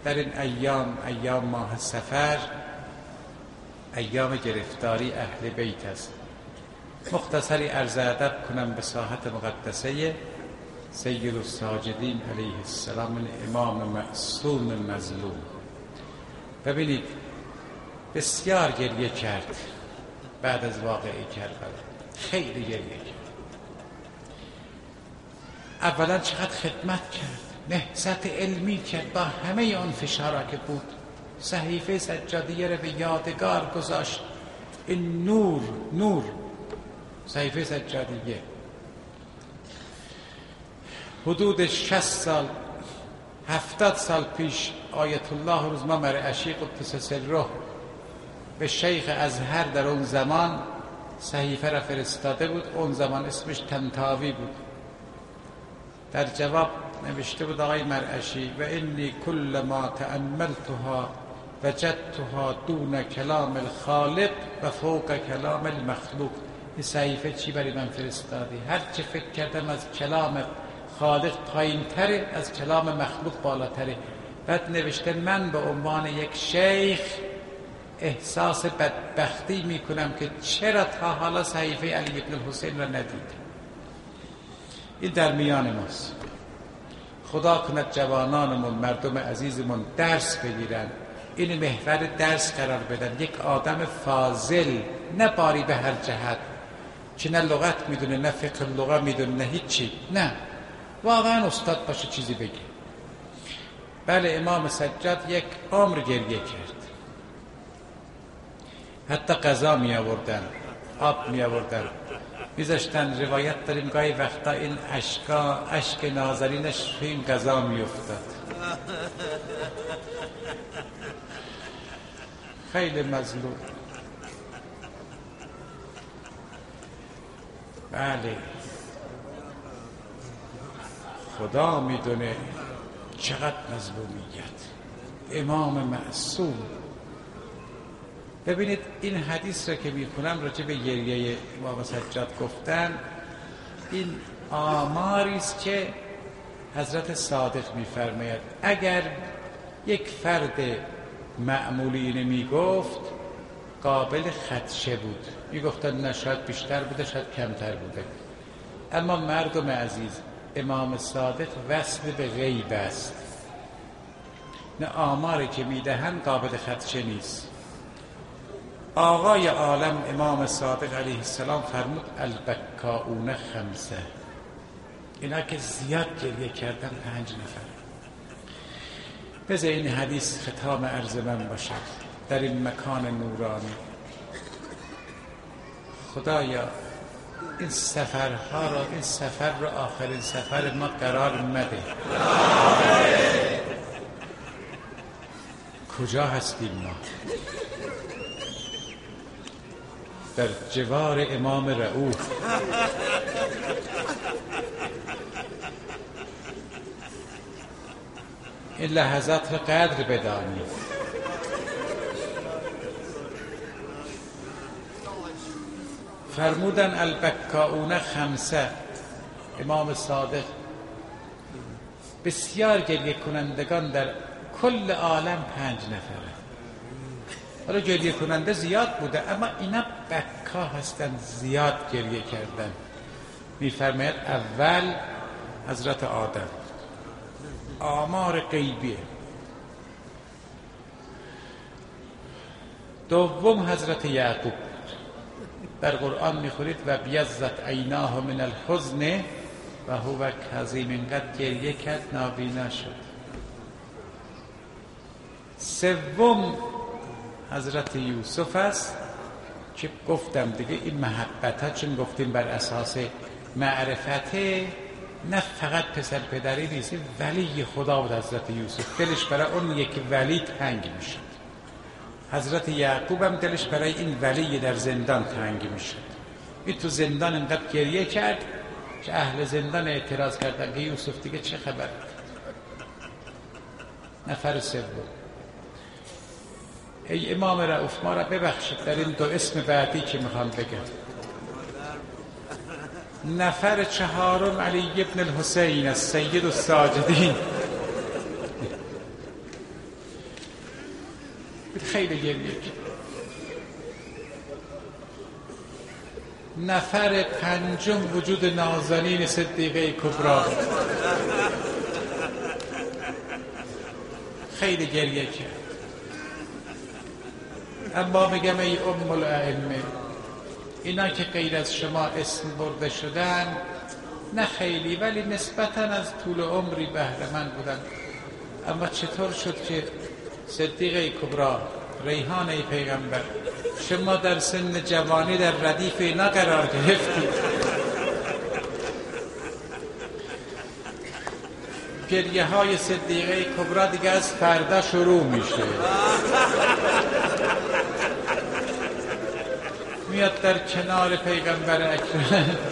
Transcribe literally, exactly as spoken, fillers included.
در این ایام، ایام ماه سفر، ایام گرفتاری اهل بیت است. مختصری عرض ادب کنم به ساحت مقدسه سید الساجدین علیه السلام، امام معصوم مظلوم. ببینید بسیار گریه کرد بعد از واقعه کربلا، خیلی گریه کرد. اولا چقدر خدمت کرد، نهضت علمی کرد با همه اون فشارا که بود. صحیفه سجادیه رو به یادگار گذاشت. این نور نور صحیفه سجادیه حدود شصت سال هفتاد سال پیش آیت الله روزما مرعشی قدس سره به شیخ ازهر در اون زمان صحیفه را فرستاده بود. اون زمان اسمش طنطاوی بود. در جواب نوشته بود آقای مرعشی: و انی کل ما تأملتها وجدتها دون کلام الخالق و فوق کلام المخلوق. این صحیفه چی برای من فرستادی؟ هر چه فکر کردم از کلام خالق پایین تره، از کلام مخلوق بالاتره. بعد نوشته من به عنوان یک شیخ احساس بدبختی میکنم که چرا تا حالا صحیفه علی ابن الحسین را ندید. این در میان ماست. خدا کند جوانانمون، مردم عزیزمون درس بگیرن، این محور درس قرار بدن. یک آدم فاضل، نه باری به هر جهت، که نه لغت میدونه نه فقه لغت میدونه نه هیچی، نه واقعا استاد باشه چیزی بگه. بله امام سجاد یک عمر گریه کرد. حتی غذا می آوردن، آب می آوردن، میذاشتن. روایت داریم گاهی وقتا این اشکا اشک نازنینش توی این غذا می افتاد. خیلی مظلوم. بله خدا میدونه چقدر مظلومیت. امام معصوم. ببینید این حدیث را که میخونم راجع به گریه امام سجاد گفتن، این آماری است که حضرت صادق میفرماید اگر یک فرد معمولی اینه میگفت قابل خدشه بود. میگفتن نه شاید بیشتر بوده شاید کمتر بوده. اما مردم عزیز، امام صادق وصل به غیب است. نه آماری که میدهن قابل خدشه نیست. آقای عالم امام صادق علیه السلام فرمود البکاؤون خمسه. اینا که زیاد گریه کردن پنج نفر. بذار این حدیث ختام عرض من باشد در این مکان نورانی. خدایا این سفرها را، این سفر را آخرین سفر ما قرار مده. کجا هستیم ما؟ در جوار امام رؤوف. این لحظات را قدر بدانید. فرمودن البکاؤون خمسه. امام صادق بسیار گریه کنندگان در کل عالم پنج نفره. حالا گریه کننده زیاد بوده اما اینا بکا هستن، زیاد گریه کردن. میفرماید اول حضرت آدم، آمار غیبیه. دوم حضرت یعقوب. در قرآن میخورید و بیضت عیناه من الحزن و هو کظیم. اینقدر گریه کرد نابینا شد. سوم حضرت یوسف است که گفتم دیگه این محبت ها، چون گفتیم بر اساس معرفته، نه فقط پسر پدری نیست، ولی خدا بود حضرت یوسف. دلش برای اون یک ولی تنگ میشد. حضرت یعقوب هم دلش برای این ولی در زندان تنگ میشد. این تو زندان انقدر گریه کرد که اهل زندان اعتراض کردن که یوسف دیگه چه خبر. نفر سوم ای امام رؤوف ما را ببخشید در این دو اسم بعدی که میخوام بگم. نفر چهارم علی ابن الحسین السید الساجدین. خیلی گریه کرد. نفر پنجم وجود نازنین صدیقه کبری، خیلی گریه کرد. اما میگم ای ام الائمه، اینا که غیر از شما اسم برده شدن نه خیلی ولی نسبتاً از طول عمری بهره مند بودن. اما چطور شد که صدیقه کبری، ریحانه پیغمبر، شما در سن جوانی در ردیف اینا قرار گرفتید؟ گریه های صدیقه کبری دیگه از فردا شروع میشه، میاد در کنار پیغمبر اکرم